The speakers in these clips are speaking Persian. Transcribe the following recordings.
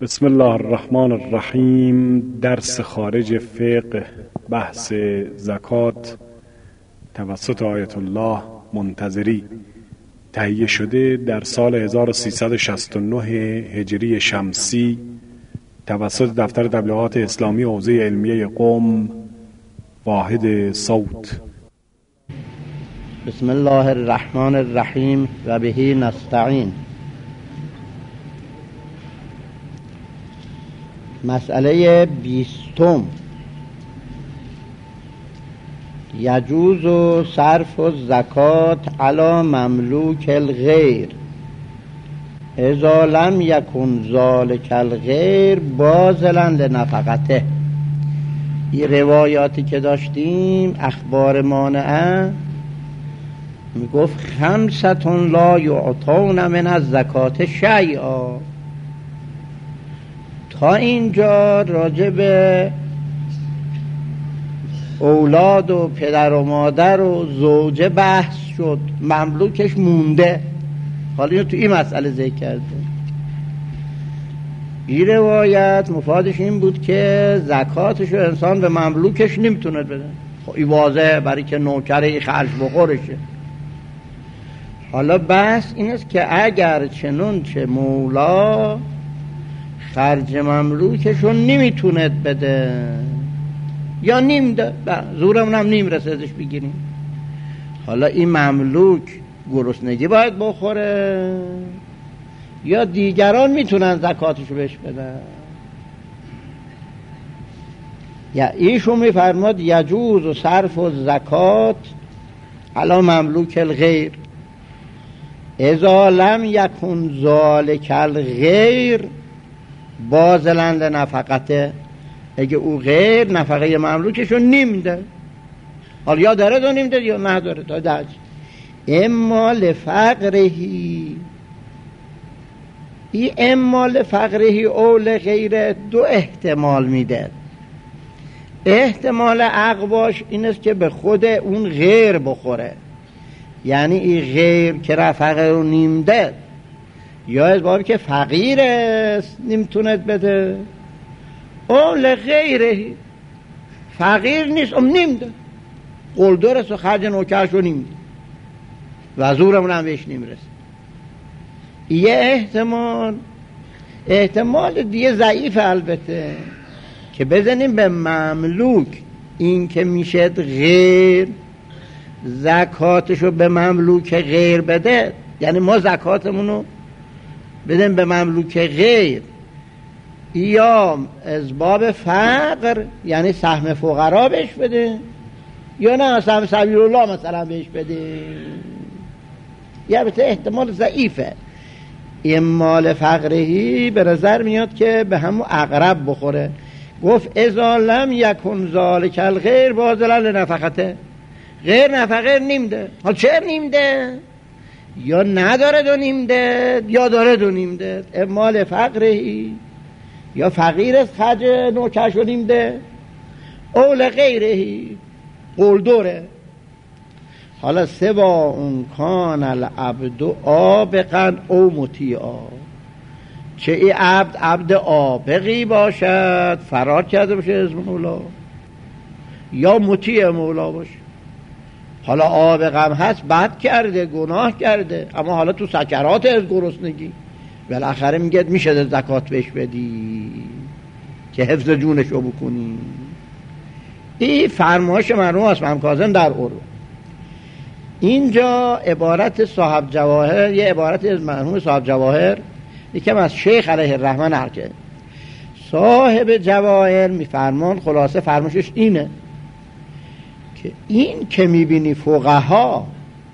بسم الله الرحمن الرحیم. درس خارج فقه، بحث زکات توسط آیت الله منتظری، تهیه شده در سال 1369 هجری شمسی توسط دفتر تبلیغات اسلامی حوزه علمیه قم، واحد صوت. بسم الله الرحمن الرحیم و به نستعین. مسئله 20. یجوز صرف الزکات علی مملوک الغیر اذا لم یکن ذلک الغیر باذلا لنفقته. این روایاتی که داشتیم اخبار مانعه میگفت خمستون لا یعطون من الزکات شیئا. تا اینجا راجع به اولاد و پدر و مادر و زوجه بحث شد، مملوکش مونده. حالا اینو تو این مسئله ذکر کرده. این روایت مفادش این بود که زکاتشو انسان به مملوکش نمیتونه بده. خب این واضحه، برای که نوکره خرج بخورشه. حالا بحث این است که اگر چنانچه مولا خرج مملوکشون نمیتوند بده یا نیم ده، زورمون هم نیم رسه ازش بگیریم، حالا این مملوک گرسنگی باید بخوره یا دیگران میتونن زکاتشو بهش بدن؟ یا ایشون میفرماد یجوز و صرف و زکات علی مملوک الغیر اذا لم یکن ذلک الغیر باذلا لنفقته. اگه او غیر نفقه مملوکشو نیمده، حالا یا داره دو نیمده یا نداره تا درج، اما لفقرهی، این اما لفقرهی او لغیره دو احتمال میده. احتمال اقواش این است که به خود اون غیر بخوره، یعنی این غیر که رفقه رو نیمده، یا از بابی که فقیر است نمیتوند بده، او لغیره فقیر نیست نیمده، قلدر است و خرج نوکرش رو نیمده و زورمون هم بهش نمیرسه. یه احتمال دیگه ضعیف البته که بزنیم به مملوک این که میشه غیر زکاتشو به مملوک غیر بده، یعنی ما زکاتمونو بدیم به مملوک غیر، یا از باب فقر یعنی سهم فقرا بهش بده، یا نه سهم سبیل الله مثلا بهش بده. یه البته احتمال ضعیفه. این مال فقرهی به نظر میاد که به همون اقرب بخوره. گفت اذا لم یکن ذلک الغیر باذلا لنفقته، غیر نفقه نیمده. حالا چه نیمده؟ یا نداره دو نیمده یا داره دو نیمده. مال فقرهی یا فقیر است خرج نوکرش رو نیمده، اول غیرهی قلدره. حالا سوا اون کان العبد آبقا او مطیعا، چه ای عبد آبقی باشد، فرار کرده باشه از مولا، یا مطیع مولا باشه. حالا آبقم هست، بد کرده، گناه کرده، اما حالا تو سکرات از گرسنگی بالاخره میگه میشه زکات بهش بدی که حفظ جونشو بکنی. این فرمایش مرحوم اسماعیل کاظم در عروه. اینجا عبارت صاحب جواهر، یه عبارت از مرحوم صاحب جواهر یکم از شیخ علیه الرحمن نقل کرد. صاحب جواهر میفرمان خلاصه فرمایشش اینه که این که میبینی فقها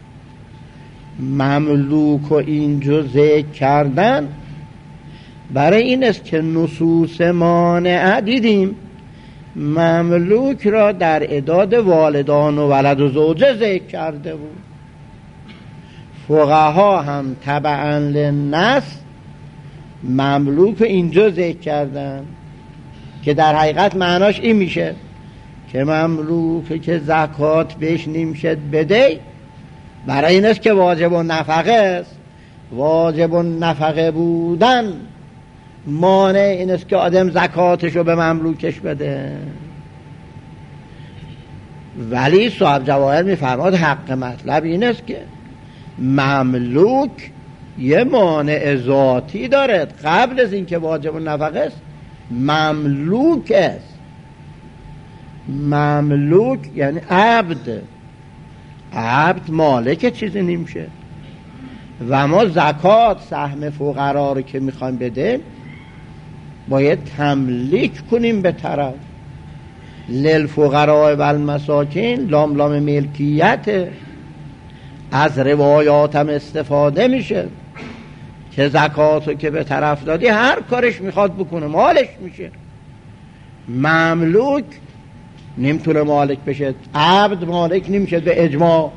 مملوک و اینجا ذکر کردن برای این است که نصوص مانعه دیدیم مملوک را در اعداد والدان و ولد و زوجه ذکر کرده بود. فقها هم تبعا للنص مملوک اینجا ذکر کردن که در حقیقت معناش این میشه که مملوک که زکات بهش نمیشه بده، برای این است که واجب النفقه است. واجب النفقه بودن مانع این است که آدم زکاتشو به مملوکش بده. ولی صاحب جواهر میفرماد حق مطلب این است که مملوک یه مانع ذاتی دارد قبل از اینکه واجب النفقه است. مملوک است. مملوک یعنی عبد. عبد مالک چیزی نمیشه. و ما زکات سهم فقرا رو که میخوایم بده باید تملیک کنیم به طرف. للفقراء و المساکین لام لام ملکیت. از روایات هم استفاده میشه که زکاتو که به طرف دادی هر کارش میخواد بکنه مالش میشه. مملوک نمیتونه مالک بشه. عبد مالک نمیشه به اجماع.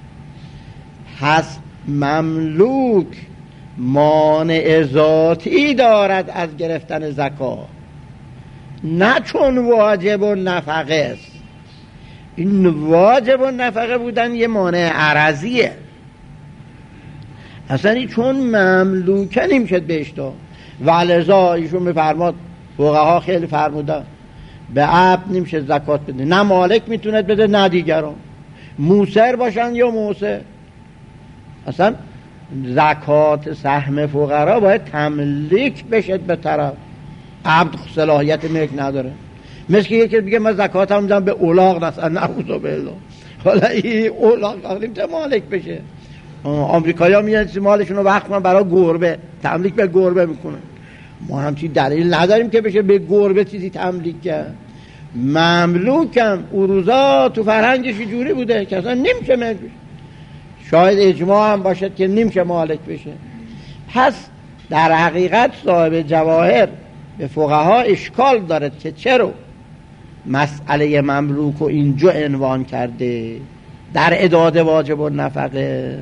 پس مملوک مانع ذاتی دارد از گرفتن زکات، نه چون واجب و نفقه است. این واجب و نفقه بودن یه مانع عرضیه. اصلا چون مملوکه نمیشد بهش داد. ولذا ایشون میفرماد، فقها خیلی فرمودن به عبد نمیشه زکات بده، نه مالک میتونه بده نه دیگران، موسر باشن یا موسر. اصلا زکات سهم فقرا باید تملیک بشه به طرف. عبد صلاحیت ملک نداره. مثل که یکی بگه من زکاتم میدم به الاغ، مثلا نعوذ بالله، حالا این الاغ نمیتونه مالک بشه. آمریکایی‌ها میان مالشون رو وقت کنن برای گربه، تملیک به گربه میکنن. ما همچین دلیل نداریم که بشه به گربه چیزی تملیک کرد. مملوکم او روزا تو فرهنگش جوری بوده که اصلا نمیشه مالک بشه. شاید اجماع هم باشد که نمیشه مالک بشه. پس در حقیقت صاحب جواهر به فقها اشکال دارد که چرا مسئله مملوک رو اینجا عنوان کرده در اعداد واجب و نفقه.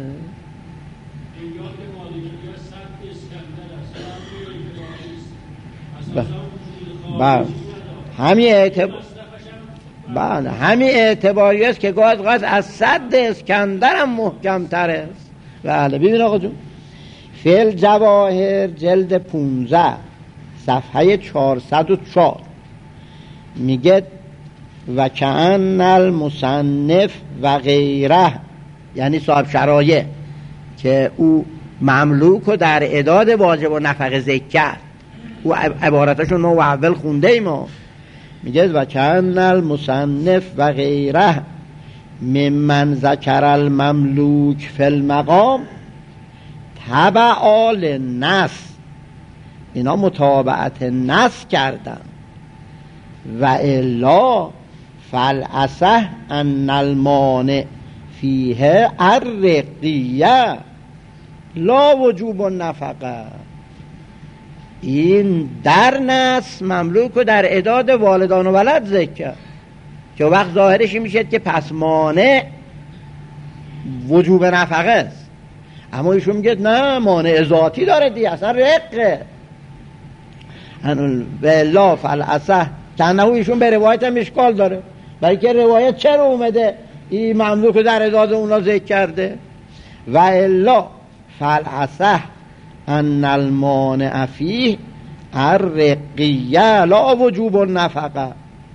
همین اعتباری است که گاز از صد اسکندر هم محکم تر است. بله ببین آقا جون، فیل جواهر جلد 15 صفحه 404 میگه و کأن المصنف و غیره، یعنی صاحب شرایع که او مملوک رو در اعداد واجب و نفقه ذکر کرد. او عبارتشون ما اول خونده ایم. میگه و کأن المصنف و غیره ممن ذکر المملوک فی المقام تبع للنص. اینا متابعت نص کردن. و الا فالاصح ان المانع فیه الرقیه لا وجوب النفقه. این در نص مملوک رو در اعداد والدان و ولد ذکر کرد که وقت ظاهرش میشه که پس مانع وجوب نفقه است. اما ایشون میگه نه، مانع ذاتی داره دیگه، اصلا رقه. و الا فالاصح تنهو ایشون به روایت هم اشکال داره، برای که روایت چرا اومده این مملوک در اعداد اونا ذکر کرده. و الا فالاصح ان المانع فیه الرقیه لا وجوب النفقه.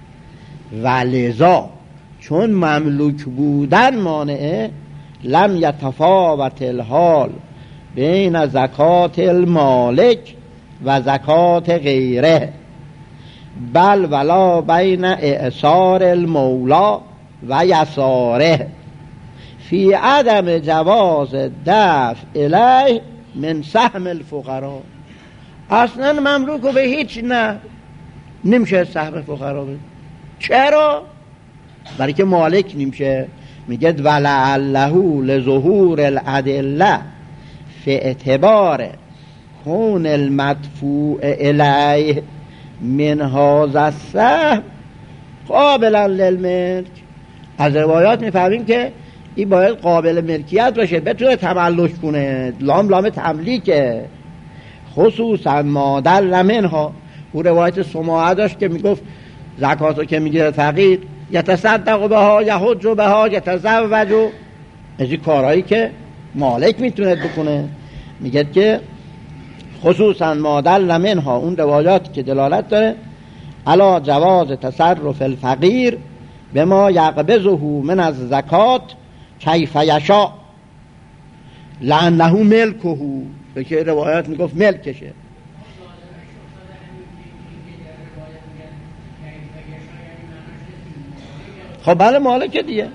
ولذا چون مملوک بودن مانعه لم یتفاوت الحال بین زکات المالک و زکات غیره، بل ولا بین اعصار المولا و یساره فی عدم جواز دفع الیه من سهم الفقراء. اصلا مملوک رو به هیچ نمیشه سهم فقراء بده. چرا؟ برای که مالک نمیشه. میگه ولعله لظهور الادله فی اعتبار کون المدفوع الیه من هذا السهم قابلا للملک. از روایات میفهمیم که این باید قابل ملکیت باشه، بتونه تملک کنه، لام لام تملیکه. خصوصا ما دل منها، او روایت سماعه داشت که میگفت زکاتو که میگیره فقیر یتصدق بها یحج بها یتزوج، از این کارهایی که مالک میتونه بکنه. میگه که خصوصا ما دل منها، اون روایات که دلالت داره علی جواز تصرف الفقیر به ما یقبضه من از زکات کیف یشاء لانه ملکه، به که روایات میگفت ملکشه. خب بله مالک دیگه،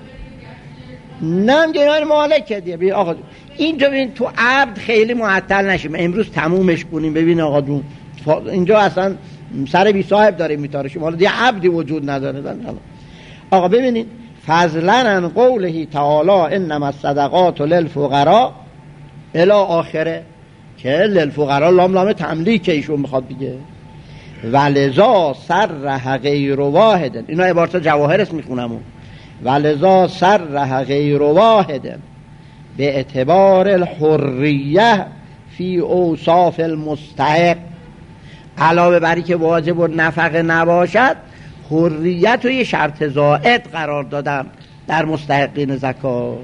نه میگه یعنی مالک دیگه. ببین آقا اینجا ببین تو عبد خیلی معطل نشیم، امروز تمومش کنیم. ببین آقا جون اینجا اصلا سر بی صاحب داره میتاره، حالا دیگه عبدی وجود نداره. آقا ببینید فضلا عن قوله تعالی انما الصدقات للفقراء الی آخره، که للفقراء لام تملیک ایشون میخواد بگه. ولذا صرح غیر واحد، اینا عبارت جواهر است میخونم. ولذا صرح غیر واحد به اعتبار الحریه فی اوصاف المستحق، علاوه بری که واجب و نفقه نباشد حریت رو یه شرط زائد قرار دادم در مستحقین زکات.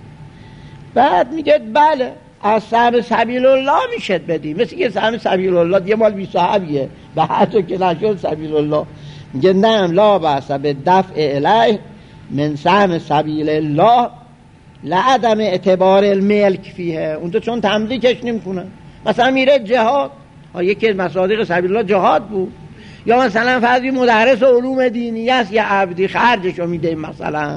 بعد میگه بله از سهم سبیل الله میشد بدی، مثل که سهم سبیل الله یه مال بی صاحبیه به حتی که نشد سبیل الله. میگه نه لا بأس به دفع الیه من سهم سبیل الله لعدم اعتبار الملک فیه، اونجا چون تملیکش نمیکنن. مثلا میره جهاد، یکی از مصادیق سبیل الله جهاد بود، یا مثلا فردی مدرس علوم دینی است یا عبدی خرجشو میده مثلا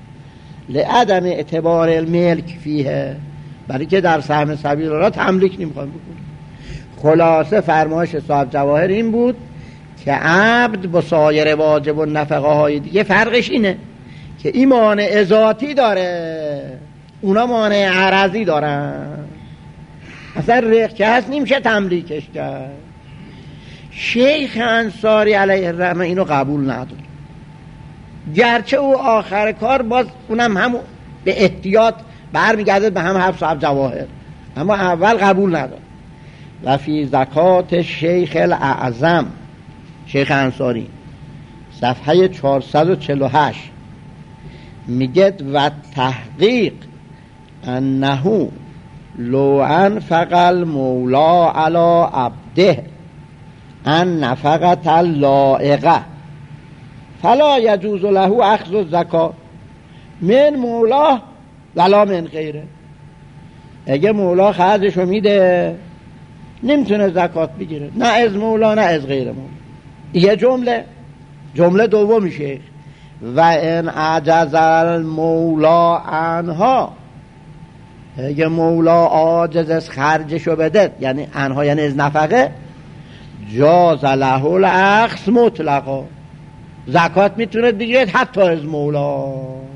لعدم اعتبار الملک فیه، برای که در سهم سبیل الله تملیک نمیخوان بکنه. خلاصه فرمایش صاحب جواهر این بود که عبد با سایر واجب و نفقه های دیگه فرقش اینه که این مانع ذاتی داره، اونا مانع عرضی دارن. اصلا رق که هست نمیشه تملیکش کرد. شیخ انصاری علیه الرحمه اینو قبول نداره، گرچه او آخر کار باز اونم هم به احتیاط برمیگرده به هم حفظ صاحب جواهر، اما اول قبول نداره. و فی زکات شیخ الاعظم، شیخ انصاری صفحه 448 میگه و تحقیق انه لو انفق المولا علی عبده ان نفقت اللائقه فلا یجوز له اخذ الزکات من مولا ولا من غیره. اگه مولا خرجشو میده نمیتونه زکات بگیره، نه از مولا نه از غیر مولا. یه جمله دوم شیخ و ان عجز المولا عنها، اگه مولا عاجز از خرجشو بده، یعنی عنها یعنی از نفقه، جاز له الاخذ مطلقا، زکات میتونه بگیره حتی از مولا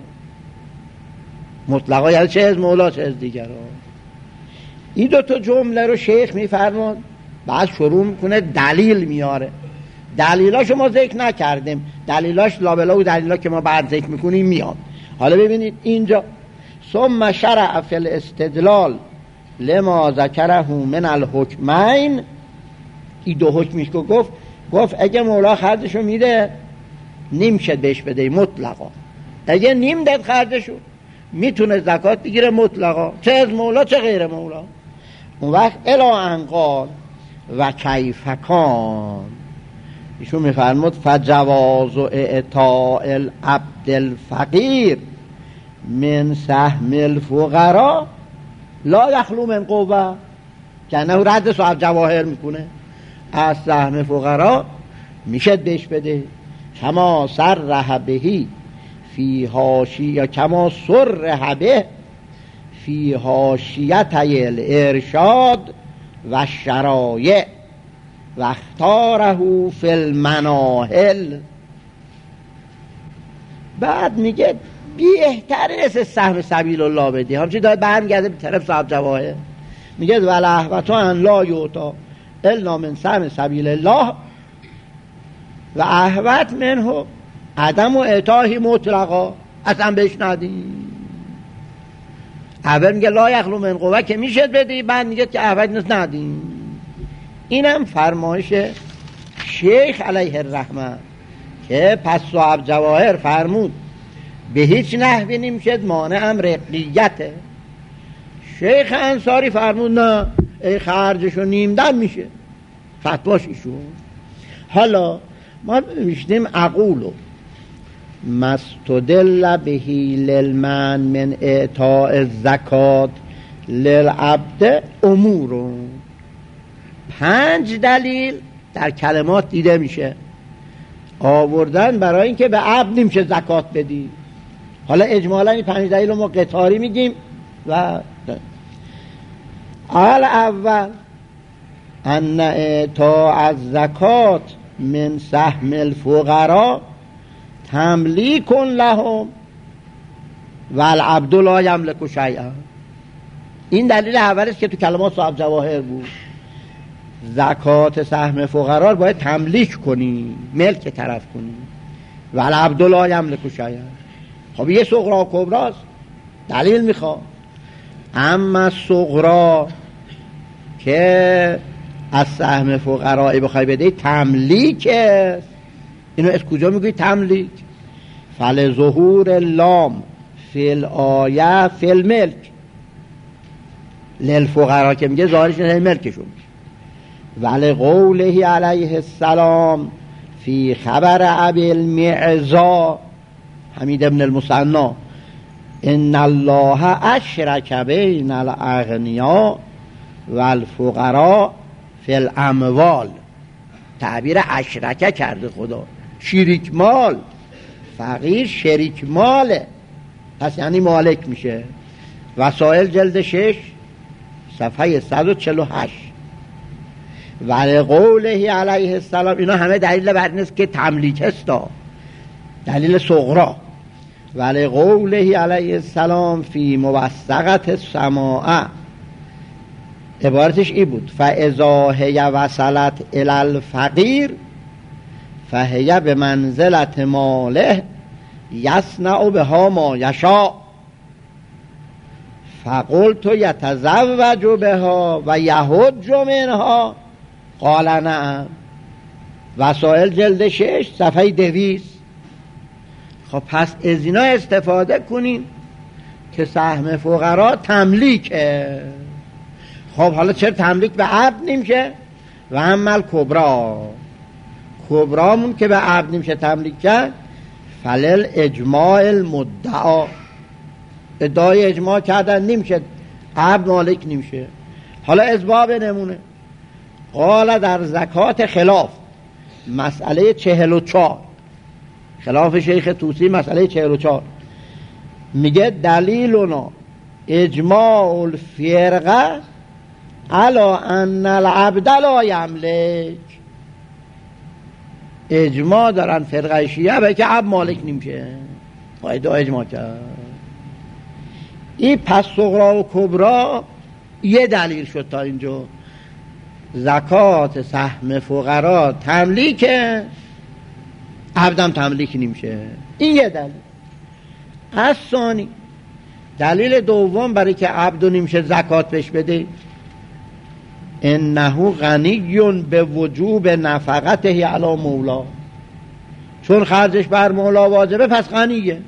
مطلقا، یعنی چه از مولا چه از دیگر. این دوتا جمله رو شیخ میفرماد، بعد شروع میکنه دلیل میاره. دلیلاش ما ذکر نکردیم، دلیلاش لابلا و دلیلا که ما بعد ذکر میکنیم میاد. حالا ببینید اینجا ثم شرع فی الاستدلال لما ذکره من الحکمین، این دو حکمیش که گفت اگه مولا خرجشو میده نمیشه بهش بده مطلقا، اگه نیم داد خرجشو میتونه زکات بگیره مطلقا، چه از مولا چه غیر مولا. اون وقت الا انقال و کیفکان ایشون میفرمود فجواز و اعطاء العبد الفقیر من سهم الفقراء لا یخلو من قوه، که نه رد صاحب جواهر میکنه از سهم فقراء میشه بهش بده، کما صرح بهی فی حاشیه کما صرح به فی حاشیتي الارشاد و شرایع و اختاره فی المناهل. بعد میگه بهتر است سهم سبیل الله بدی، همچنین داره برمیگرده به طرف صاحب جواهر، میگه ولهوتو ان لا یعطا الا من سهم سبیل الله و احوت منه عدم و اعطاهی مطلقا، اصلا بهش ندیم. اول میگه لا یخلو من قوه که میشه بدی، بعد میگه که احوت نیست ندیم. اینم فرمایش شیخ علیه الرحمه که پس صاحب جواهر فرمود به هیچ نحوی نمیشد، مانع هم رقیته. شیخ انصاری فرمود نه ای خرجشو نیم دم میشه، فتواش ایشون. حالا ما میشنیم اقولو مستدل بهی للمن من اعطاء الزکات للعبد امورون. 5 دلیل در کلمات دیده میشه آوردن برای اینکه به عبد نمیشه زکات بدی. حالا اجمالا این 5 دلیل رو ما قطاری میگیم. و اول ان اعطاء الزکات من سهم الفقراء تملیک لهم و العبد لا یملک شیئا. این دلیل اول است که تو کلمات صاحب جواهر بود. زکات سهم فقرا باید تملیک کنی، ملک طرف کنی. و العبد لا یملک شیئا. خب یه صغرا و کبراست، دلیل میخواد. اما صغرا که از سهم فقرایی بخوای بده تملیک است. اینو از کجا میگوی تملیک؟ فل ظهور لام فی الآیه فی الملک. للفقرا که میگه ظاهرش نه ملکشون. ولی قوله علیه السلام فی خبر ابی المعزا حمید ابن المثنی ان الله اشرک بین الاغنیاء والفقراء فی الاموال. تعبیر اشرکه کرده خدا، شریک مال. فقیر شریک ماله، پس یعنی مالک میشه. وسائل جلد 6 صفحه 148. ولی قوله علیه السلام، اینا همه دلیل بر این است که تملیک است، دلیل صغرا. ولی قوله علیه السلام فی موثقت السماع، عبارتش ای بود فاذا هی وصلت الی الفقیر فهی بمنزلت ماله یصنع بها ما یشاء فقلت یتزوج بها و یحج منها قال نعم. وسائل جلد 6 صفحه 200. خب پس از اینا استفاده کنیم که سهم فقرا تملیکه. خب حالا چرا تملیک به عبد نمیشه؟ و عمل کبرامون که به عبد نمیشه تملیک کرد فلل اجماع المدعا، ادعای اجماع کردن نمیشه عبد مالک نمیشه. حالا اسباب نمونه قال در زکات خلاف مسئله 44، خلاف شیخ طوسی مسئله 44 میگه دلیلنا اجماع الفرقه علا ان العبد لا یملک. اجماع دارن فرقه شیعه به که عبد مالک نمیشه. قاعده اجماع کرد. این پس صغرا و کبرا یه دلیل شد تا اینجا. زکات سهم فقرا تملیک، عبدم تملیک نمیشه. این یه دلیل. از ثانی دلیل دوم برای که عبدو نمیشه زکات بهش بده انه غنی به وجوب نفقته علی مولا، چون خرجش بر مولا واجبه پس غنیه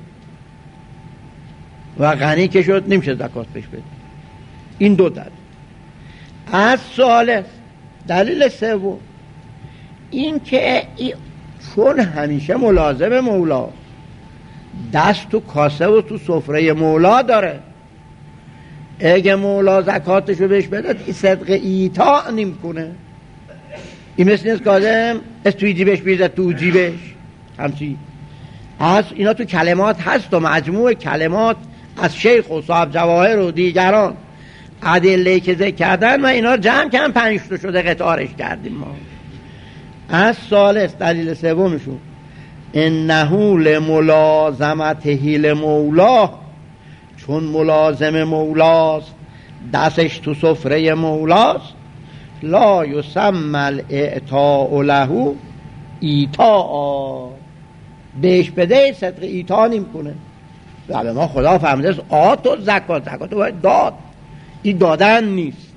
و غنی که شد نمیشه زکات بهش بده. این دو دلیل. از ثالث دلیل سوم این که چون همیشه ملازم مولا، دست تو کاسه و تو سفره مولا داره، اگه مولا زکاتشو بهش بده این صدق ایطاع نمیکنه. این مثل نیست کازم از توی جیبش بیزد تو جیبش همچی. از اینا تو کلمات هست و مجموع کلمات از شیخ و صاحب جواهر و دیگران ادله که ذکر کردن و اینا جمع کردن 5 تا شده قطارش کردیم ما. از ثالث دلیل سومشون انه لملازمته لمولا، چون ملازم مولاست دستش تو سفره مولاست لا یسمى الاعطاء له ایطاء، بهش بده صدق ایطاء نمیکنه. و ما خدا فهمیده است آت و زکات باید داد، این دادن نیست.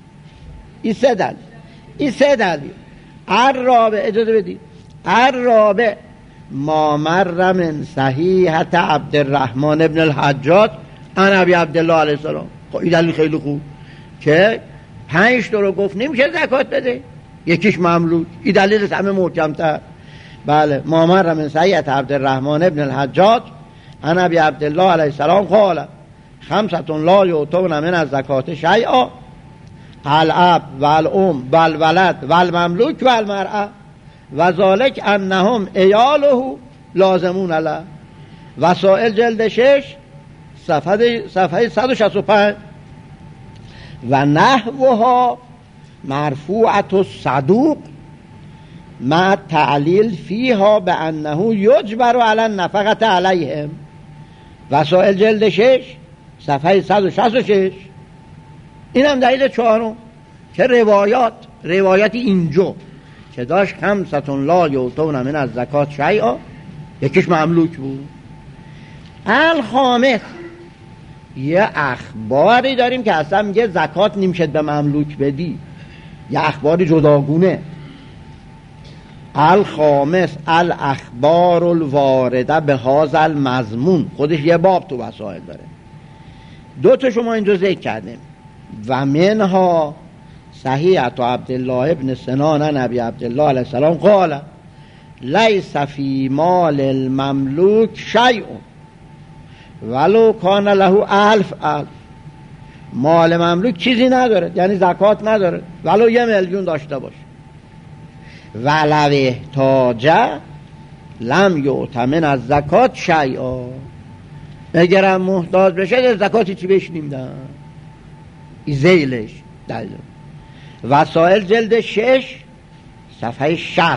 این سه دلیل. الرابع، اجازه بدید، الرابع ما مر من صحیحت عبدالرحمن ابن الحجاج عن ابی عبدالله علیه السلام. خب این دلیل خیلی خوب که 5 تا رو گفت نمیشه زکات بده، یکیش مملوک. این دلیلش همه محکم‌تر. بله، ما مر من سیئة عبدالرحمن ابن الحجاج عن ابی عبدالله علیه السلام قال 5 لا یعطون من الزکات شیئا الاب و الام و الولد و المملوک و المرأة و ذالک انهم عیاله لازمون له. وسائل جلد 6 صفحه 165. و نحوها مرفوعة الصدوق مع تعلیل فیها به انه یجبر علی النفقة علیهم. وسائل جلد 6 صفحه 166. این هم دلیل 4 که روایت اینجا که داشت 5 لا یعطون من الزکات شیئا، یکیش مملوک بود. الخامس، یه اخباری داریم که اصلا میگه زکات نمیشه به مملوک بدی، یه اخباری جداگونه. الخامس الاخبار الوارده به هذا المضمون، خودش یه باب تو وسائل داره. 2 تا شما اینجا ذکر کردیم. و منها صحیحة عبدالله ابن سنان نبی عبدالله علیه السلام قال لیس فی مال المملوک شیء ولو کان له 1000 مال مملوک چیزی نداره، یعنی زکات نداره، ولو 1,000,000 داشته باشه. ولو احتاج لم یعط من از زکات شیئا، اگرم محتاج بشه زکاتی چی بهش نمیدن. این ذیلش دلیل. وسائل جلد 6 صفحه 60.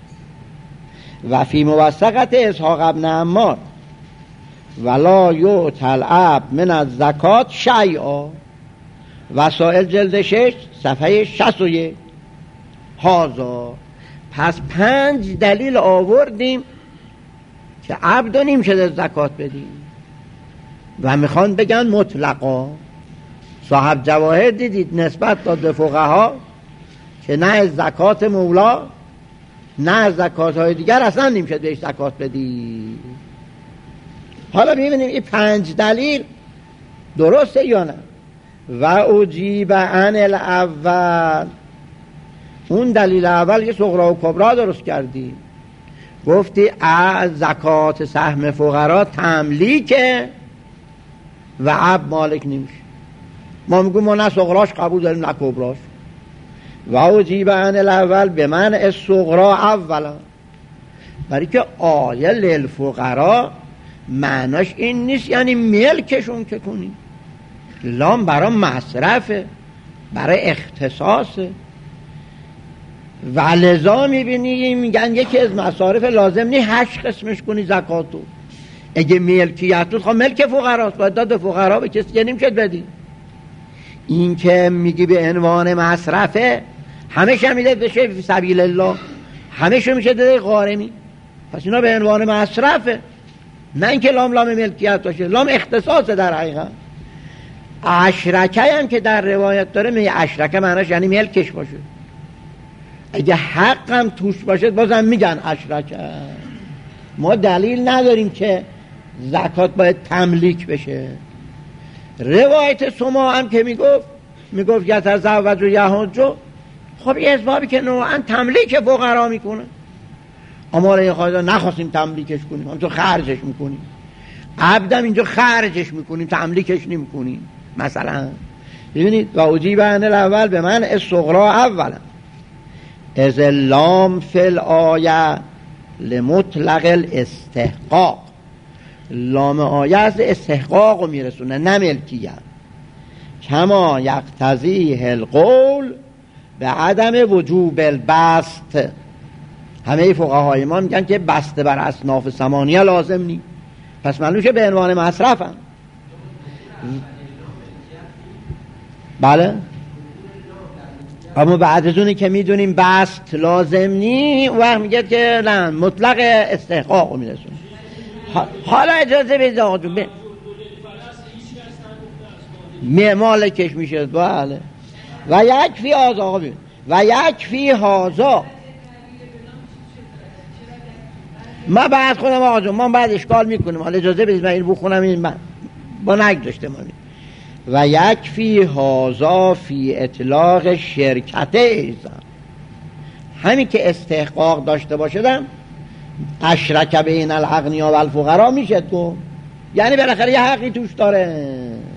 و فی موثقت اسحاق ابن عمار ولا یعط العبد من از زکات شیئا. وسائل جلد 6 صفحه 61. هازا، پس 5 دلیل آوردیم که عبد نمیشه زکات بدیم و میخوان بگن مطلقا. صاحب جواهر دیدید نسبت داد به فقها که نه از زکات مولا نه از زکات های دیگر اصلا نمیشه بهش زکات بدی. حالا میبینیم این 5 دلیل درسته یا نه. و اجیب عن الاول، اون دلیل اول یه صغرا و کبرا درست کردی، گفتی از زکات سهم فقرا تملیکه و عبد مالک نمیشه. ما میگویم ما نه صغراش قبول داریم نه کبراش. و اجیب عن الاول به من الصغرا اولا، برای که آیه للفقرا معناش این نیست یعنی ملکشون که کنی، لام برای مصرفه، برای اختصاصه. و لذا میبینی میگن یکی از مصارف لازم نی 8 قسمش کنی زکاتو. اگه ملکیت تو خواهد ملک فقراست باید داد به فقرا، به کسی نمیشد بدی. این که میگی به عنوان مصرفه همه میده بشه فی سبیل الله، همه میشه داده غارمی، پس اینا به عنوان مصرفه، نه اینکه لام ملکیت باشه، لام اختصاصه. در حقیقت اشرکه هم که در روایت داره میگه اشرکه معناش یعنی ملکش باشه. اگه حق هم توش باشه بازم میگن اشرکه. ما دلیل نداریم که زکات باید تملیک بشه. روایت سما هم که میگفت یتزوج و یحج، خب این اسبابی که نوعا تملیک فقرا میکنه. اما این خواهد نخواستیم تملیکش کنیم، همچون خرجش میکنیم. عبدم اینجا خرجش میکنیم، تملیکش نمیکنیم. مثلا ببینید و اجیب عن الاول به من الصغرا اولا از لام فی الآیه لمطلق الاستحقاق، لام آیه از استحقاق رو میرسونه نه ملکیت. کما یقتضیه القول به عدم وجوب البسط، همه فقهای ما میگن که بسته بر اصناف ثمانیه لازم نی، پس معلومه به عنوان مصرف هم. بله، اما بعد از اونی که میدونیم بسط لازم نی و میگه که نه مطلق استحقاق رو میرسونه. حالا اجازه بدید آقا جون مالکش میشه. بله و یکفی آقا ببین و یکفی هازا. ما بعد خودم آقا جون ما بعد اشکال میکنیم، حالا اجازه بدید من این بخونم، این من با نگذاشته مانی. و یکفی هازا فی اطلاق شرکت ایزا، همین که استحقاق داشته باشدم اشرک بین الاغنیا و الفقرا میشه تو، یعنی بالاخره یه حقی توش داره.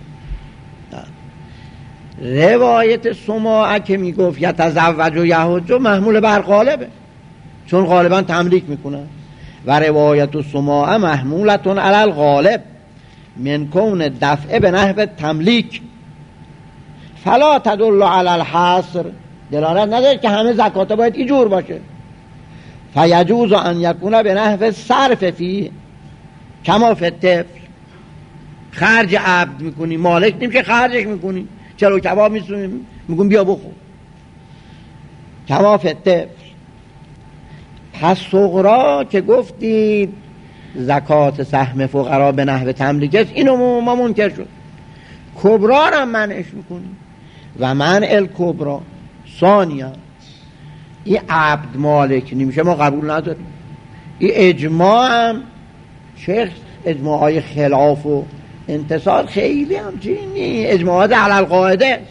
روایت سماعه که میگفت یتزوج و یحج محمول بر غالبه، چون غالبا تملیک میکنن، و روایت سماعه محمولتون علی الغالب من کون دفعه به نحو تملیک فلا تدل علی الحصر، دلالت نداره که همه زکات باید اینجور باشه. فیجوز ان یکون به نحو صرف فی کما فی الطفل، خرج عبد میکنی مالک نمیشه خرجش میکنی، چلو کباب میگون بیا بخور کما فی الطفل. پس صغرا که گفتید زکات سهم فقرا به نحو تملیک است، اینو ما منکر شد. کبرا را منعش میکنیم و منع الکبرا ثانیا، این عبد مالک نمیشه ما قبول نداریم. این اجماع هم شیخ اجماع های خلاف و انتصار خیلی همچینی اجماعات علی القاعده است.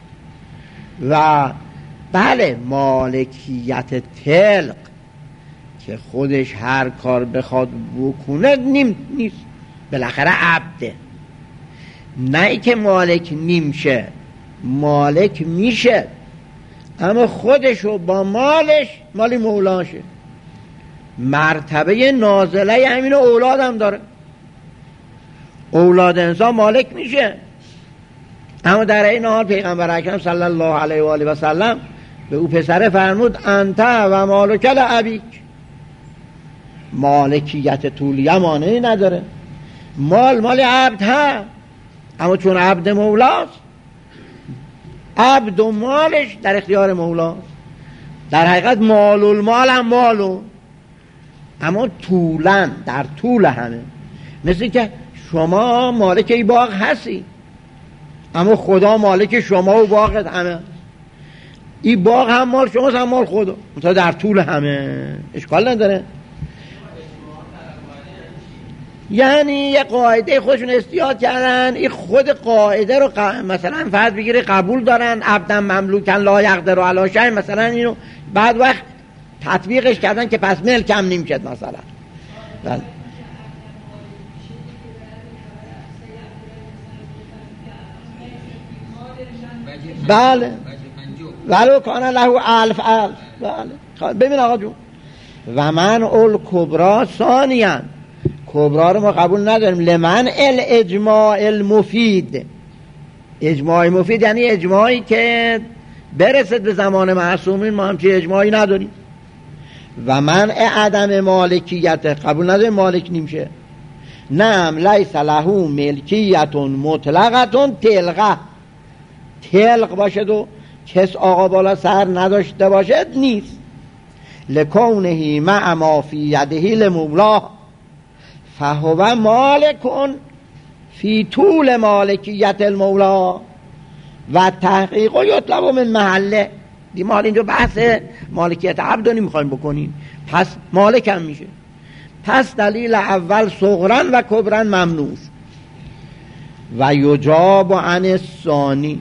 و بله مالکیت تلق که خودش هر کار بخواد بکنه نیست، بالاخره عبده، نه ای که مالک نیمشه، مالک میشه اما خودشو با مالش مالی مولاشه. مرتبه نازله همین اولاد هم داره، اولاد انسان مالک میشه، اما در این حال پیغمبر اکرم صلی الله علیه و آله و سلم به او پسر فرمود انت و مالک لابیک، مالکیت طولیه مانعی نداره، مال عبد ها، اما چون عبد مولاست عبد و مالش در اختیار مولاست. در حقیقت مال المال هم مالو، اما طولن در طول همه، مثل که شما مالک ای باغ هستی اما خدا مالک شما و باغت همه، این باغ هم مال شماست هم مال خدا، مثلا در طول همه اشکال نداره. یعنی یه قاعده خودشون استیاد کردن، این خود قاعده رو مثلا فرض بگیره قبول دارن، عبدن مملوکن لا یقدر علی شیء، مثلا اینو بعد وقت تطبیقش کردن که پس ملکم نمیشد مثلا. بله ولو کان له الف. بله ببین آقا جون، و من اول کبرا ثانیاً، کبرا رو ما قبول نداریم لمن الاجماع المفید. اجماع مفید یعنی اجماعی که برسد به زمان معصومین، ما همچین اجماعی نداریم. و منع عدم مالکیت قبول نداریم، مالک نمیشه. نعم لیس له ملکیت مطلقه تلقه، تلق باشد و کس آقا بالا سر نداشته باشد نیست. لکونه مع ما فی یده لمولاه فهو مالکون فی طول مالکیت المولا و تحقیق یطلب من محله. ما اینجا بحث مالکیت عبد رو نمیخوایم بکنیم، پس مالک هم میشه. پس دلیل اول صغرن و کبرن ممنوع. و یجاب عن الثانی،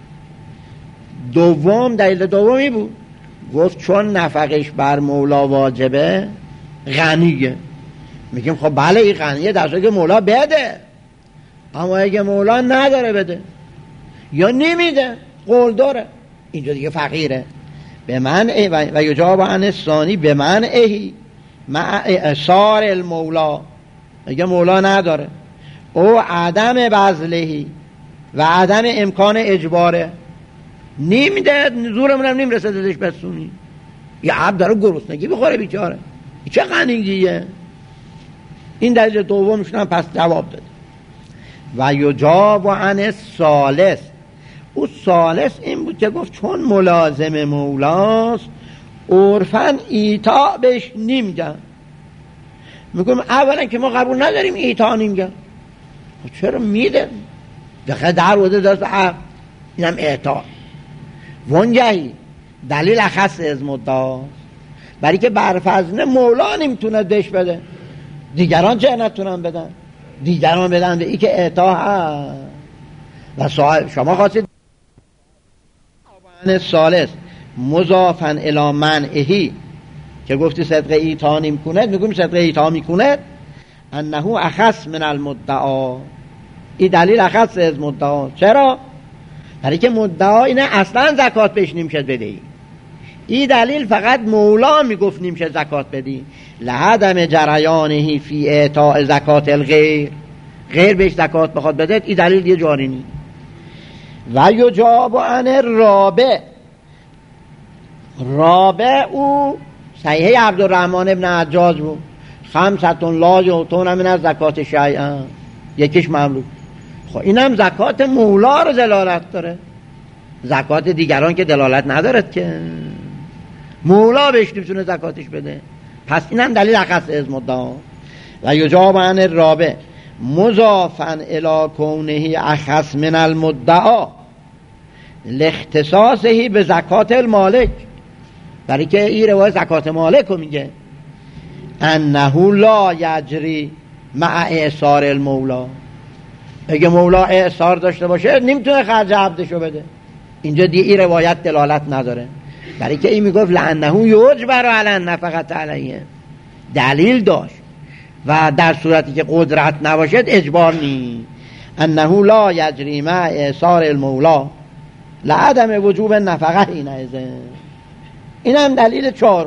دوم دلیل دومی بود، گفت چون نفقش بر مولا واجبه غنیه. میگیم خب بله این غنیه در صورتی که مولا بده، اما اگه مولا نداره بده یا نمیده قول داره، اینجا دیگه فقیره. به من و یجاب عن الثانی به من مع اعصار المولا، اگه مولا نداره او عدم بذلهی و عدم امکان اجباره، نمیده زورمون هم نمیرسه دادش بسونی، یه عبد داره گرسنگی بخوره بیچاره، چه غنیگیه. این دلیل دومشون هم پس جواب داد. و یجاب عن الثالث، او ثالث این بود که گفت چون ملازم مولاست عرفاً ایطاع بهش نمیگن. میگم اولا که ما قبول نداریم ایطاع نمیگن، چرا میده دقیقه در بوده دست حق، اینم ایطاع. وانگهی دلیل اخص از مدعا، برای که برفضنه مولا نمیتونه دش بده، دیگران چه نتونن بدن، دیگران بدن به ای که اعطا هست. و شما خواستید ثالث مضافا الی منعه که گفتی صدق ایتا نمیکند، میگم صدق ایتا میکند انه اخص من المدعا. این دلیل اخص از مدعا. چرا؟ برای که مدعا اینه اصلا زکات بهش نمیشد بدهی. این دلیل فقط مولا میگفت نمیشه زکات بدی. لعدم جریانه فی اعطاء زکات الغیر، غیر بهش زکات بخواد بده، این دلیل دیگه جاری نیست. و یجاب عن الرابع، رابع او صحیح عبدالرحمن ابن عجاج بود، خمسة لا یعطون من زکات شیئا، یکیش مملوک. خب اینم زکات مولا رو دلالت داره، زکات دیگران که دلالت ندارد که مولا بهش نمیتونه زکاتش بده. پس اینم دلیل اخص از مدعا. و یجاب عن الرابع مضافا الی کونه اخص من المدعا لاختصاصه به زکات المالک، برای که این روایت زکات مالک رو میگه انه لا یجری مع اعصار المولا. اگه مولا اعصار داشته باشه نمیتونه خرج عبدشو بده. اینجا دیگه این روایت دلالت نداره، برای که این میگفت لانه یجبر علی النفقه علیه، دلیل داشت و در صورتی که قدرت نباشد اجبار نی. انه لا یجری مع اعصار المولا لعدم وجوب النفقه. این هم دلیل چهارم.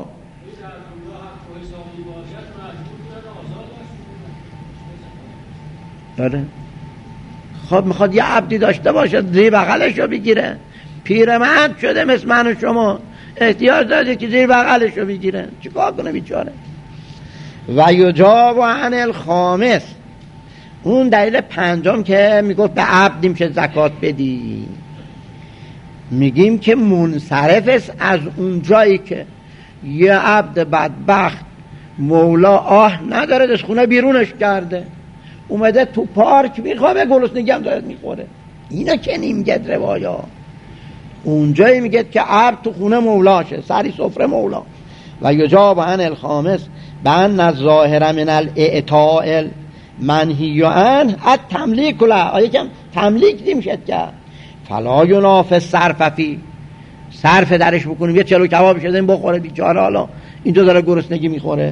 داره خب میخواد یه عبدی داشته باشه زیر بغلش رو بگیره، پیرمرد شده مثل من و شما، احتیاج داره که زیر بغلش رو بگیره، چیکار کنه بیچاره؟ و یجاب عن الخامس، اون دلیل پنجم که میگفت به عبد نمیشه زکات بدی، میگیم که منصرف است از اون جایی که یه عبد بدبخت مولا آه نداره از خونه بیرونش کرده، اومده تو پارک میخوابه، گرسنگی هم داره میخوره. اینا که نمیگد روایا. اونجایی میگد که عبد تو خونه مولاشه، سری سفره مولا. و یجاب عن الخامس بان الظاهر من الاعطاء المنهی عنه التملیک له، آیا که تملیک نمیشد کرد. فلا ینافی صرف فی، صرف درش بکنیم یه چلو کباب شده این بخوره بیچاره، حالا اینجا داره گرسنگی میخوره.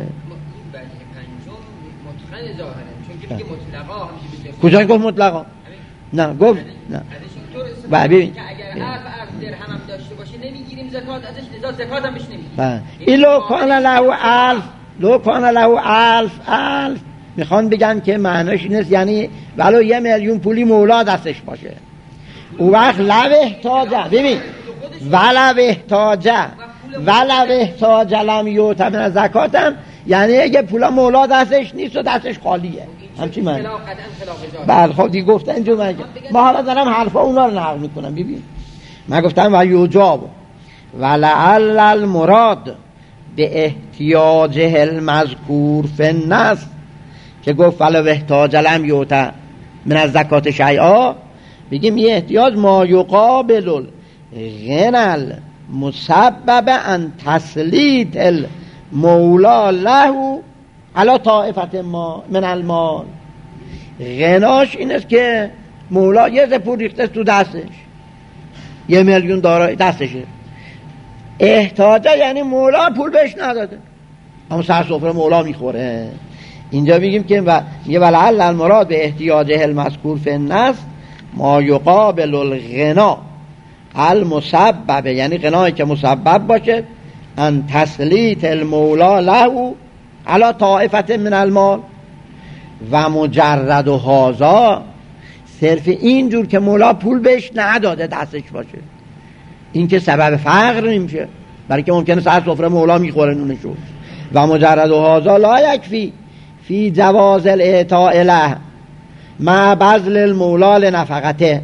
کجا گفت مطلقا؟ نه گفت نه. ببین که اگر عرف درهم هم داشته باشه نمیگیریم زکات ازش، لذا زکات هم بهش نمیگیریم. این لو کان له الف، لو کان له الف میخوان بگن که معناش نیست، یعنی ولو 1 میلیون پولی مولا دستش باشه، اون وقت لو احتاجه، ببین ولو احتاجه لم یعط من زکاتم، یعنی اگه پولا مولا دستش نیست و دستش خالیه، همچین معنی. بله خب دیگه گفتن اینجور مگه ما حالا دارم حرفا اونا رو نقل میکنم. ببین من گفتم و یجاب ولعل المراد به احتیاجه المذکور فی النص، که گفت ولو احتاج لم یعط من الزکات شیئا، بگیم یه احتیاج ما یقابل الغنى المسبب ان تسلیط المولا له علی طائفه ما من المال. غناش این است که مولا یه پول ریخته تو دستش، 1 میلیون دارایی دستشه، احتاجه یعنی مولا پول بهش نداده اما سر سفره مولا میخوره. اینجا میگیم که یه ولعل المراد به احتیاجه المذکور فی النص ما یقابل الغنا المسبب، یعنی غنایی که مسبب باشه ان تسلیط المولا له علی طائفه من المال. و مجرد و هازا، صرف اینجور که مولا پول بهش نداده دستش باشه، این که سبب فقر نمیشه، برای که ممکنه سر سفره مولا میخوره نونشو. و مجرد و هازا لا یکفی فی جواز الاعطاء له مع بذل المولا لنفقته.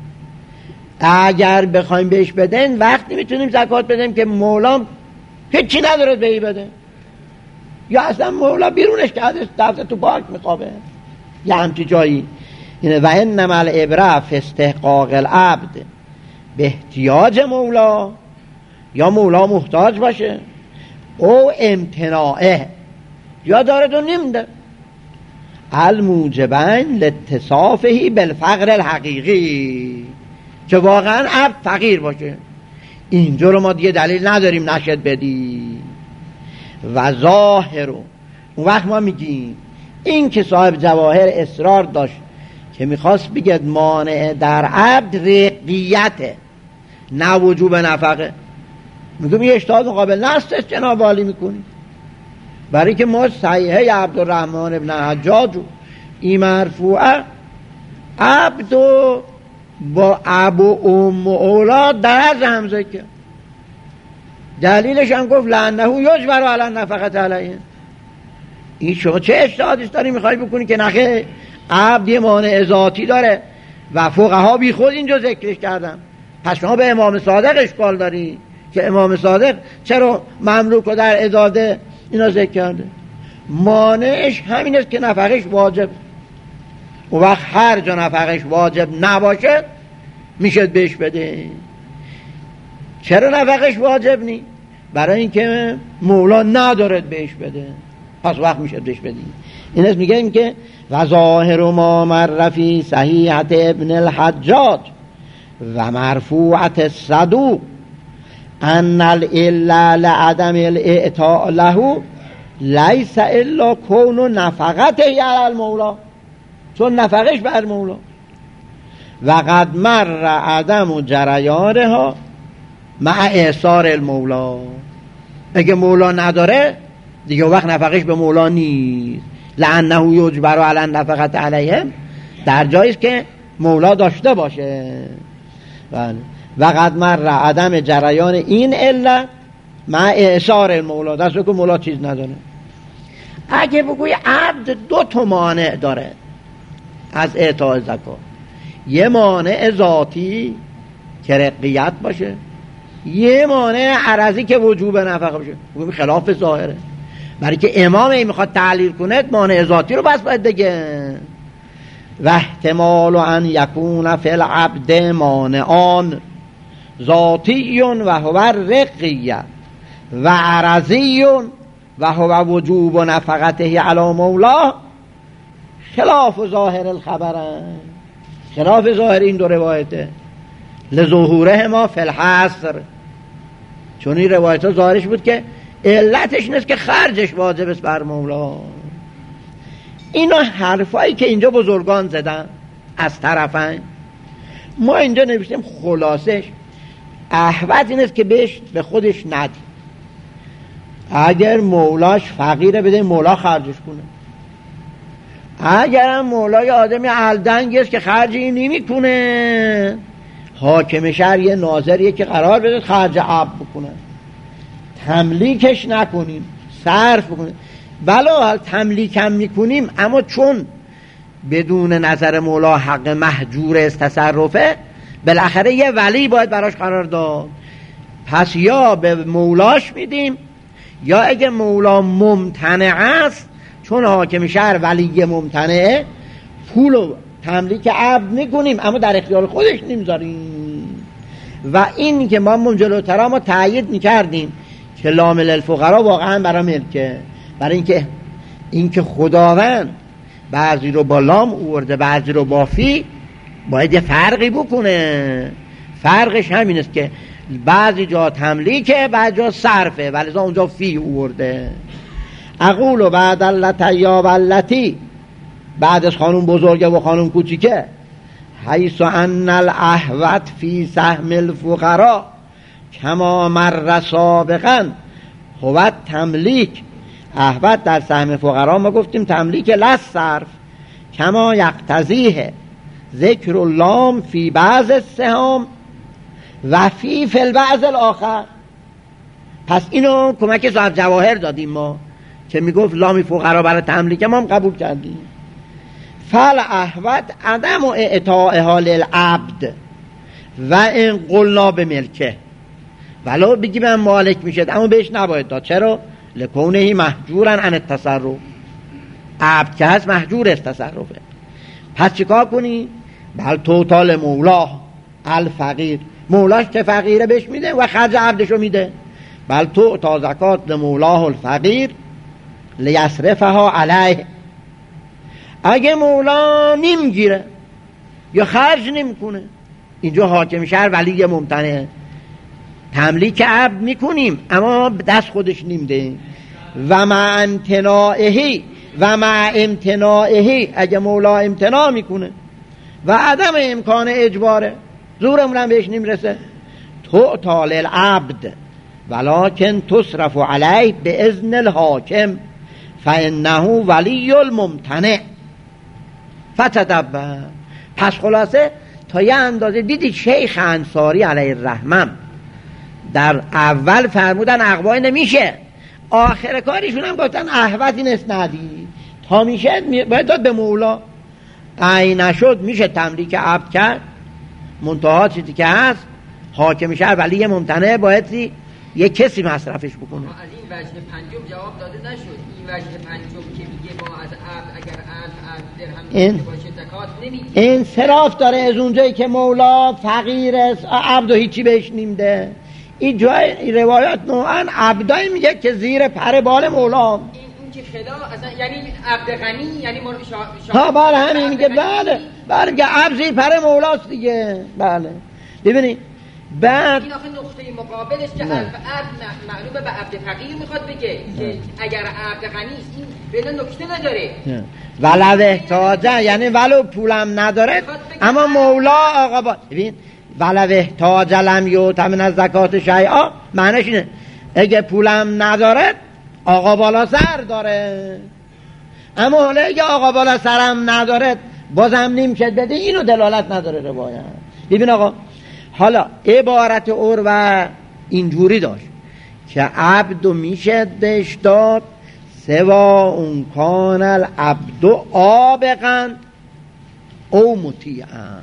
اگر بخوایم بهش بدن وقتی میتونیم زکات بدیم که مولا هیچی نداره بهی بده، یا اصلا مولا بیرونش کرده دست تو پارک میخوابه یا همچی جایی. و انما العبره فی استحقاق العبد به احتیاج مولا، یا مولا محتاج باشه او امتناعه، یا داره تو نمیده. الموجبین لاتصافه بالفقر الحقیقی، که واقعا عبد فقیر باشه. اینجا رو ما دیگه دلیل نداریم نشد بدی. و ظاهر، اون وقت ما میگیم این که صاحب جواهر اصرار داشت که میخواست بگید مانع در عبد رقیته نه وجوب نفقه، میگم یه اجتهاد مقابل نص جناب عالی میکنی، برای که ما صحیحه عبدالرحمن ابن حجاج و این مرفوعه عبد و با ابو ام اولاد در هم ذکر، دلیلش هم گفت لعنه یجبر علی نفقت علیه. این شما چه اجتهادی داری میخوای بکنی که نخه عبد یه مانع ذاتی داره و فقها بی خود اینجا ذکرش کردن. پس شما به امام صادق اشکال داری که امام صادق چرا مملوک رو در ازاده اینا ذکر کرده؟ مانعش همین است که نفقش واجب، و وقت هر جا نفقش واجب نباشه میشه بهش بده. چرا نفقش واجب نی؟ برای اینکه مولا ندارد بهش بده، پس وقت میشه بهش بدیم. این است میگیم که و ظاهر ما مرفی صحیحت ابن الحجاج و مرفوعت الصدوق ان الا لعدم الاعطاء له لیس الا کون نفقته علی المولا، چون نفقش بر مولا. و قد مر عدم جریانها مع اعصار المولا، اگه مولا نداره دیگه وقت نفقش به مولا نیست. لعنه یجبر علی نفقت علیهم در جاییست که مولا داشته باشه. و قد مر عدم جریان این الا مع اعصار المولا، دست که مولا چیز نداره. اگه بگوی عبد دو تا مانع داره از اعطاء زکات، یه مانع ذاتی که رقیت باشه، یه مانع عرضی که وجوب نفقه باشه، بگوی خلاف ظاهره. برای که امام این میخواد تعلیل کنه مانع ذاتی رو بس باید بگه. و احتمال ان یکون فی العبد مانعان ذاتی و هو رقیه و عرضی و هو وجوب نفقته علی مولا خلاف ظاهر الخبرن، خلاف ظاهر این دو روایته. لظهوره ما فی الحصر، چون این روایت ها ظاهرش بود که علتش نیست که خرجش واجب است بر مولا. اینا حرفایی که اینجا بزرگان زدن از طرفین، ما اینجا نوشتیم خلاصش احوط این است که بهش به خودش ندی. اگر مولاش فقیره بده مولا خرجش کنه، اگر هم مولای آدمی الدنگی است که خرجی نمی کنه، حاکم شهر یه ناظریه که قرار بده خرج عبد بکنه، تملیکش نکنیم صرف بکنیم. بلا تملیک هم میکنیم اما چون بدون نظر مولا حق محجور است تصرفه، بالاخره یه ولی باید براش قرار داد. پس یا به مولاش میدیم، یا اگه مولا ممتنع است، چون حاکم شهر ولی ممتنعه، پول و تملیک عبد میکنیم اما در اختیار خودش نمیذاریم. و این که ما جلوتر ما تأیید میکردیم که لامل الفقرا واقعا برای ملکه، برای اینکه خداوند بعضی رو با لام آورده بعضی رو با فی، باید یه فرقی بکنه. فرقش همین است که بعضی جا تملیکه بعضی جا صرفه، ولی اونجا فی آورده. اقول و بعد اللتی و اللتی، بعد از خانوم بزرگه و خانوم کوچیکه، حیث ان الاحوط فی سهم الفقراء کما مر سابقا هو تملیک. احوط در سهم فقرا ما گفتیم تملیک لس صرف، کما یقتضیه ذکر اللام فی بعض السهام و فی البعض الاخر. پس اینو کمک صاحب جواهر دادیم ما که میگفت لامی فقرا برای تملیک ما هم قبول کردیم. فل احوط عدم اعطائها للعبد و ان قلنا به ملکه، ولو بگیم هم مالک میشد اما بهش نباید داد. چرا؟ لکونه محجورا عن التصرف، عبد که هست محجور است تصرفه. پس چیکار کنی؟ بل توتال مولا الفقیر، مولاش که فقیره بهش میده و خرج عبدشو میده. بل تو تا زکات لمولاه الفقیر لیصرفها علیه. اگه مولا نمیگیره یا خرج نمیکنه، اینجا حاکم شهر ولی ممتنعه. تملیک عبد میکنیم اما دست خودش نمیده. و مع امتناعه اگه مولا امتناع میکنه و عدم امکان اجباره، زورمون هم بهش نمیرسه، تعطال العبد ولکن تصرف علیه به اذن الحاکم فانه ولی الممتنع فتدبر. پس خلاصه تا یه اندازه دیدید شیخ انصاری علیه الرحمه در اول فرمودن اقوای نمیشه، آخر کارشون هم گفتن احوتی نست ندی تا میشه باید داد به مولا. ای نشد میشه تملیک عبد کرد، منتها چیزی که هست حاکم شهر ولی ممتنع باید یه کسی مصرفش بکنه. از این وجه پنجم جواب داده نشد. این وجه پنجم که میگه ما از عبد اگر درهم باشه زکات نمیگیره، انصراف داره از اونجایی که مولا فقیر است، عبد و هیچی بهش نمیده. این جای روایات نوعا عبدایی میگه که زیر پر بال مولا. این که خدا اصلا یعنی عبد غنی، یعنی ها بله همین میگه، بله میگه عبد زیر پر مولاست دیگه. بله ببینید بعد این آخه نقطه مقابلش که عبد معلومه به عبد فقیر میخواد بگه که اگر عبد غنی است این بین نکته نداره ولو احتاجه، یعنی ولو پولم نداره اما مولا آقا با ببین ولو احتاج لم یؤتمن از زکات شیئا، معنیش اینه اگه پولم نداره آقا بالا سر داره، اما حالا اگه آقا بالا سرم نداره بازم نمیشه بده، اینو دلالت نداره روایت. ببین آقا حالا عبارت عروه اینجوری داشت که عبدو میشه بهش داد سوا اون کان العبد آبقا او مطیعا.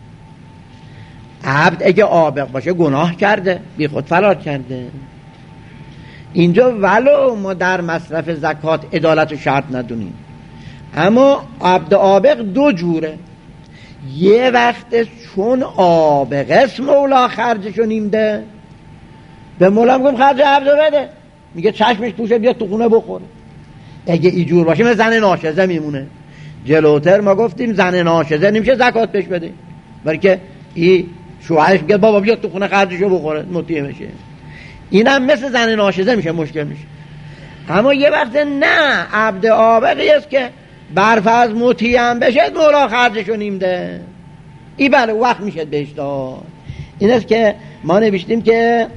عبد اگه آبق باشه گناه کرده، بی خود فلات کرده. اینجا ولو ما در مصرف زکات عدالت و شرط ندونیم، اما عبد آبق دو جوره. یه وقت چون آبق اسم مولا خرجشو نیمده، به مولا میگم خرج عبدو بده، میگه چشمش پوشه بیاد تو خونه بخوره. اگه اینجور باشه مثل زن ناشزه میمونه. جلوتر ما گفتیم زن ناشزه نمیشه زکات بهش بده، برای که این شوهرش میگه بابا بیاد تو خونه خرجشو بخوره مطیع میشه. اینم مثل زن ناشزه میشه، مشکل میشه. اما یه وقت نه، عبد آبقی است که برفرض مطیع هم بشه مولا خرجشو نیمده، این بله وقت میشه بهش داد. این است که ما نوشتیم که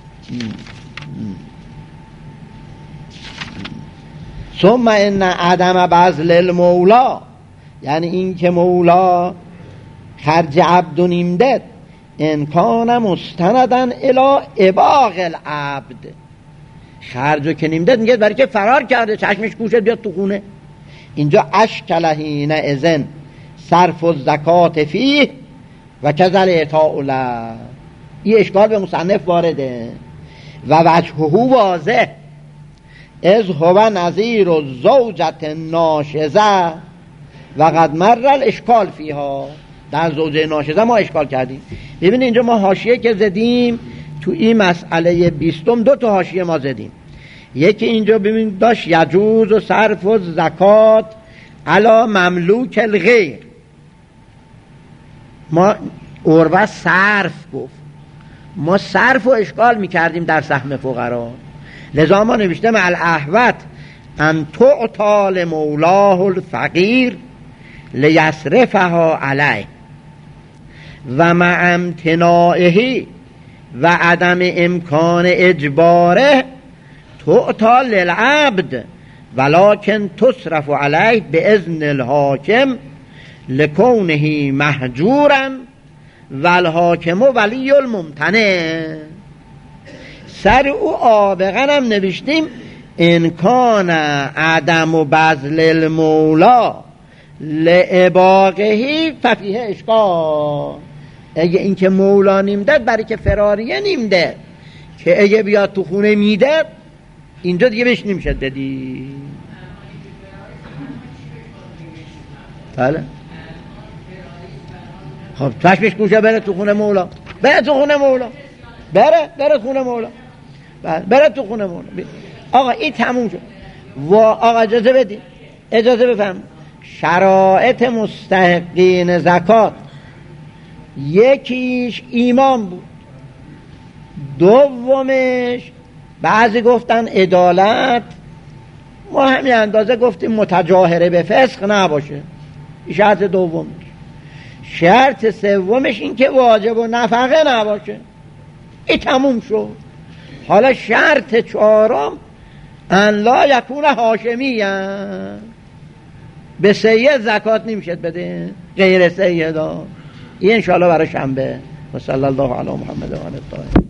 ثم ان عدم بذل المولا، یعنی این که مولا خرج عبد و نیمده ان کان مستندن الی اباغ العبد، خرجو که نیمده میگه برای که فرار کرده چشمش گوشه بیاد تو خونه. اینجا اشکل حین اذن صرف الزکات فیه و کذل اعطاء له، این اشکال به مصنف وارده و وجهه واضح از هو نظیر الزوجة ناشزه و قد مر الاشکال فیها. در زوجه ناشزه ما اشکال کردیم. ببینید اینجا ما حاشیه که زدیم تو این مسئله 20 دو تا حاشیه ما زدیم. یکی اینجا ببینید داشت یجوز و صرف و زکات علی مملوک الغیر، ما عروه صرف گفت، ما صرف و اشکال میکردیم در سهم فقرا، لذا ما نوشته مع الاحوت ان تعطال مولاه الفقیر لیصرفها علیه و مع امتناعه و عدم امکان اجباره تعطال للعبد ولکن تصرف علیه باذن الحاکم لکونه محجورا والحاکم ولی الممتنع. سر او آبقا هم نوشتیم انکان عدم و بذل المولا لعباقهی ففیه اشکال. اگه این که مولا نیمده برای که فراریه نیمده که اگه بیاد تو خونه میده اینجا دیگه بهش نمیشه بدی. بله خب چشمش گوشه بره تو خونه مولا، بره تو خونه مولا، بره خونه مولا، بره تو خونه مولا. آقا این تموم شد. و آقا اجازه بدی، اجازه بفهم، شرایط مستحقین زکات یکیش ایمان بود، دومش بعضی گفتن عدالت، ما همین اندازه گفتیم متجاهره به فسق نباشه، شرط دومش. شرط سومش این که واجب و نفقه نباشه، این تموم شد. حالا شرط چهارم ان لا یکون هاشمی‌اً، به سید زکات نمیشه بده، غیر سیدا. این انشاءالله برای شنبه. و صلی الله علی محمد و آله الطاهرین.